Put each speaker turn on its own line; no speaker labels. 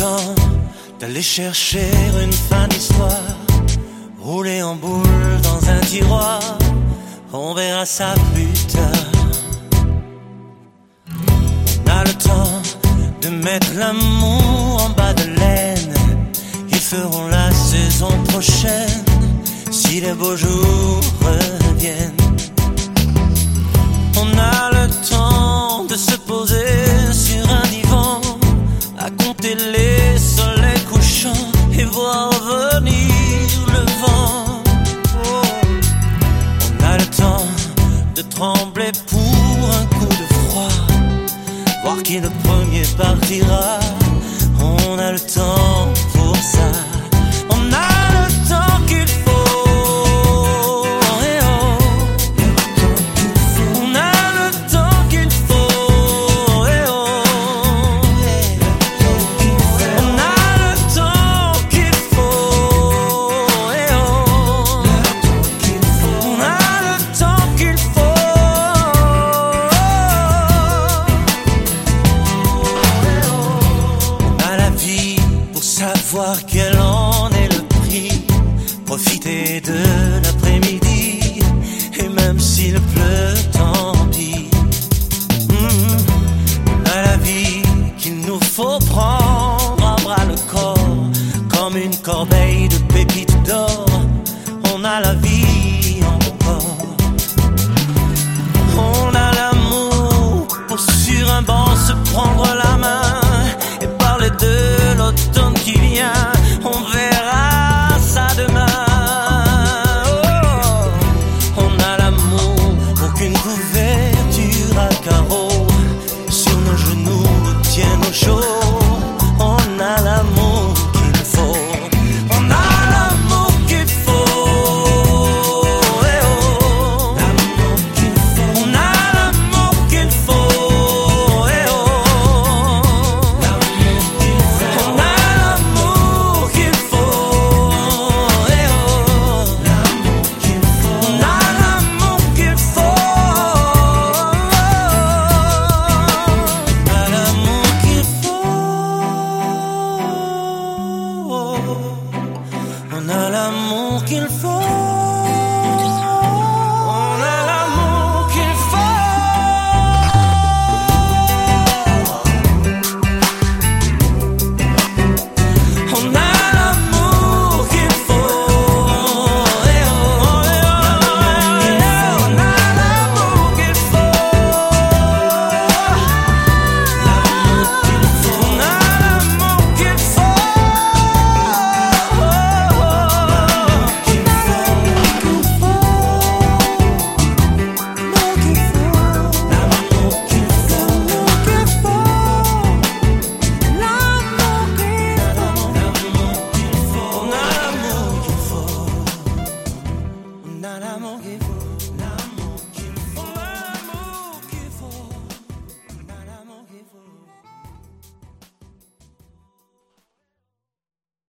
temps d'aller chercher une fin d'histoire, rouler en boule dans un tiroir, on verra ça plus tard. On a le temps de mettre l'amour en bas de laine, ils feront la saison prochaine si les beaux jours reviennent. On a le temps de se poser sur un divan, à compter les soleils couchants et voir venir le vent. Oh. On a le temps de trembler pour un coup de froid, voir qui le premier partira. On a le temps pour ça. On a le temps qu'il faut. Voir quel en est le prix, profiter de l'après-midi, et même s'il pleut, tant pis. On a la vie qu'il nous faut prendre à bras le corps, comme une corbeille de